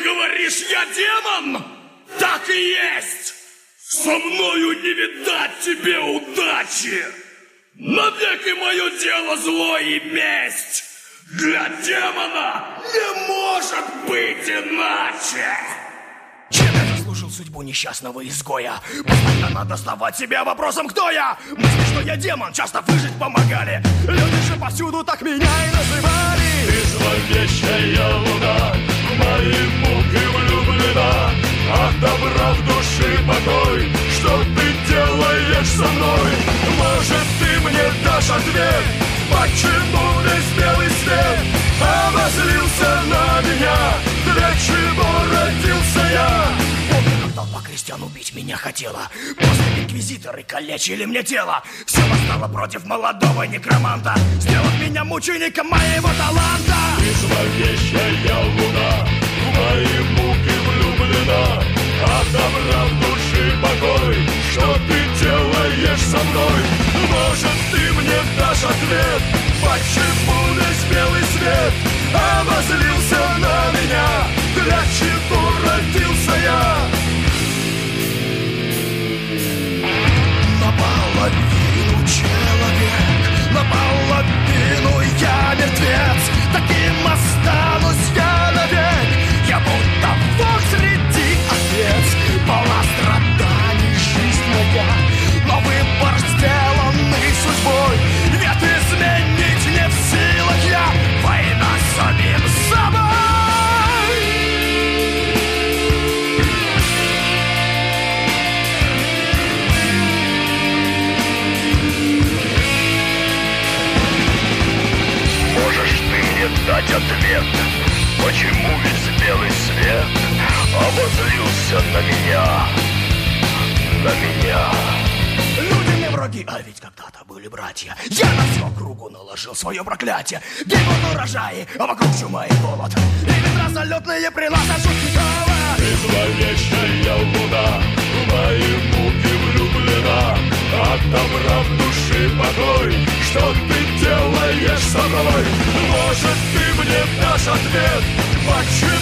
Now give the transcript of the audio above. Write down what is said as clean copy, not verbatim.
говоришь, я демон? Так и есть! Со мною не видать тебе удачи! Навеки мое дело зло и месть! Для демона не может быть иначе! Чем я заслужил судьбу несчастного изгоя? Постоянно доставать себя вопросом, кто я? Мысли, что я демон, часто выжить помогали. Люди же повсюду так меня и называли. Ты зловещая луна, в мои муки влюблена. От добра в душе покой, что ты делаешь со мной? Может, ты мне дашь ответ, почему весь белый свет обозлился на меня? Для чего родился я? Помню, как толпа крестьян убить меня хотела. После инквизиторы калечили мне тело. Все восстало против молодого некроманта, сделав меня мучеником моего таланта. Ты зловещая луна, в мои муки влюблена. От добра в душе покой, что ты делаешь со мной? Может, ты мне дашь ответ, почему весь белый свет обозлился на меня? Для чего родился я? Наполовину человек, наполовину я мертвец. Таким останусь я навек. Я будто волк среди овец. Полна страданий жизнь моя, но выбор сделанный судьбой. Нет, изменить не в силах я. Война с самим собой. Можешь ты мне дать ответ, почему весь белый свет обозлился на меня? На меня. Люди не враги, а ведь когда-то были братья. Я на всю округу наложил свое проклятие. Гибнут урожаи, а вокруг чума и голод. И ветра залетные приносят жуткий холод. Ты зловещая луна, в мои муки влюблена. От добра в душе покой, что ты делаешь со мной? Может, ты мне дашь ответ, почему